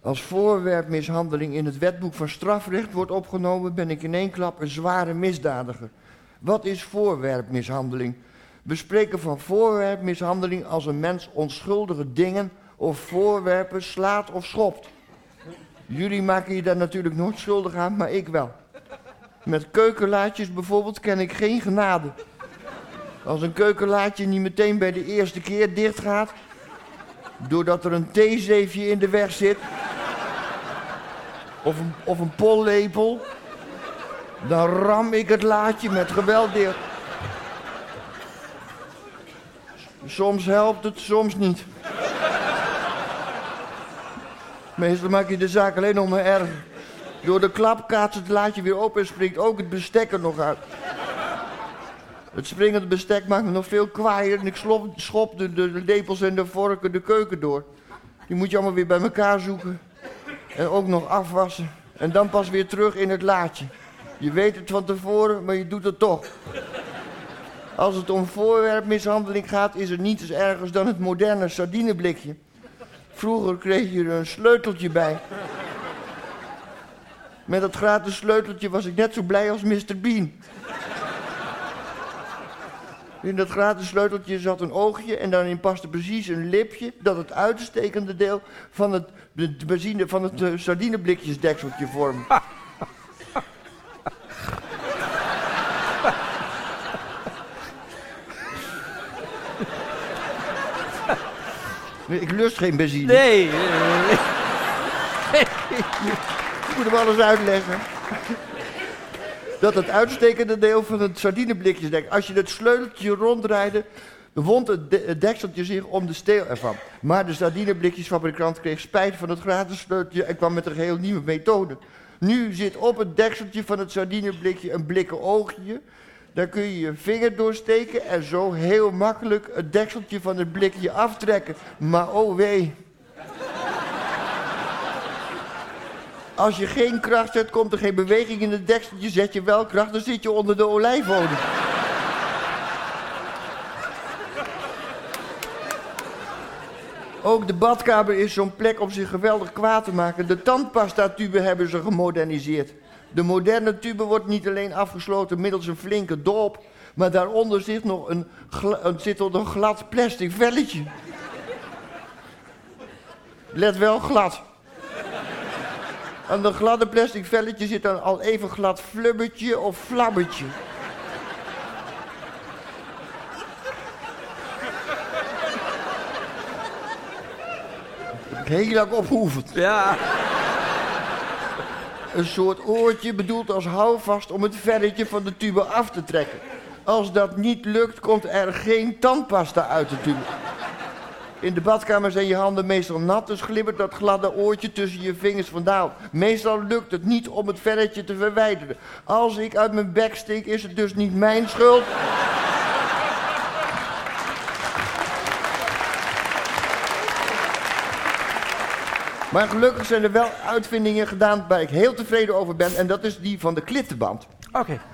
Als voorwerpmishandeling in het wetboek van strafrecht wordt opgenomen, ben ik in één klap een zware misdadiger. Wat is voorwerpmishandeling? We spreken van voorwerpmishandeling als een mens onschuldige dingen of voorwerpen slaat of schopt. Jullie maken je daar natuurlijk nooit schuldig aan, maar ik wel. Met keukenlaadjes bijvoorbeeld ken ik geen genade. Als een keukenlaadje niet meteen bij de eerste keer dicht gaat, doordat er een theezeefje in de weg zit, of een pollepel, dan ram ik het laadje met geweld dicht. Soms helpt het, soms niet. Meestal maak je de zaak alleen nog maar erger. Door de klap kaatst het laadje weer op en springt ook het bestek er nog uit. Het springende bestek maakt me nog veel kwaaier en ik schop de lepels en de vorken de keuken door. Die moet je allemaal weer bij elkaar zoeken. En ook nog afwassen. En dan pas weer terug in het laadje. Je weet het van tevoren, maar je doet het toch. Als het om voorwerpmishandeling gaat, is er niets ergers dan het moderne sardineblikje. Vroeger kreeg je er een sleuteltje bij. Met dat gratis sleuteltje was ik net zo blij als Mr. Bean. In dat gratis sleuteltje zat een oogje en daarin paste precies een lipje dat het uitstekende deel van het sardineblikjesdekseltje vormde. Nee, ik lust geen benzine. Nee. Ik moet hem alles uitleggen. Dat het uitstekende deel van het sardineblikjesdek. Als je het sleuteltje ronddraaide, wond het dekseltje zich om de steel ervan. Maar de sardineblikjesfabrikant kreeg spijt van het gratis sleuteltje en kwam met een geheel nieuwe methode. Nu zit op het dekseltje van het sardineblikje een blikken oogje. Daar kun je je vinger doorsteken en zo heel makkelijk het dekseltje van het blikje aftrekken. Maar oh wee. Als je geen kracht zet, komt er geen beweging in het dekseltje. Zet je wel kracht, dan zit je onder de olijfolie. Ook de badkamer is zo'n plek om zich geweldig kwaad te maken. De tandpastatube hebben ze gemoderniseerd. De moderne tube wordt niet alleen afgesloten middels een flinke doop, maar daaronder zit nog een glad plastic velletje. Let wel, glad. Aan dat gladde plastic velletje zit een al even glad flubbertje of flabbertje. Heel lang ophoevend. Ja. Een soort oortje bedoeld als houvast om het velletje van de tube af te trekken. Als dat niet lukt, komt er geen tandpasta uit de tube. In de badkamer zijn je handen meestal nat, dus glibbert dat gladde oortje tussen je vingers vandaan. Meestal lukt het niet om het velletje te verwijderen. Als ik uit mijn bek stink, is het dus niet mijn schuld. Maar gelukkig zijn er wel uitvindingen gedaan waar ik heel tevreden over ben. En dat is die van de klittenband. Oké.